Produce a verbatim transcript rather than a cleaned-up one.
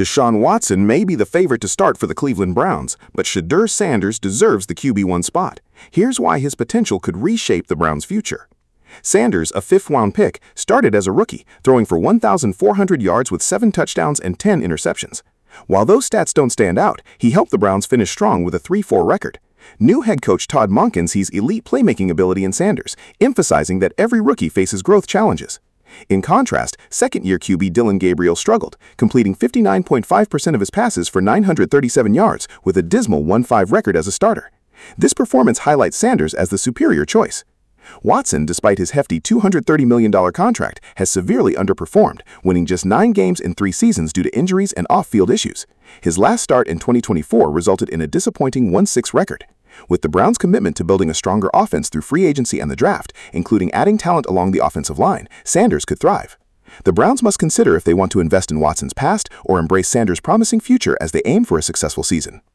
Deshaun Watson may be the favorite to start for the Cleveland Browns, but Shedeur Sanders deserves the Q B one spot. Here's why his potential could reshape the Browns' future. Sanders, a fifth-round pick, started as a rookie, throwing for one thousand four hundred yards with seven touchdowns and ten interceptions. While those stats don't stand out, he helped the Browns finish strong with a three four record. New head coach Todd Monken sees elite playmaking ability in Sanders, emphasizing that every rookie faces growth challenges. In contrast, second-year Q B Dillon Gabriel struggled, completing fifty-nine point five percent of his passes for nine hundred thirty-seven yards with a dismal one five record as a starter. This performance highlights Sanders as the superior choice. Watson, despite his hefty two hundred thirty million dollars contract, has severely underperformed, winning just nine games in three seasons due to injuries and off-field issues. His last start in twenty twenty-four resulted in a disappointing one six record. With the Browns' commitment to building a stronger offense through free agency and the draft, including adding talent along the offensive line, Sanders could thrive. The Browns must consider if they want to invest in Watson's past or embrace Sanders' promising future as they aim for a successful season.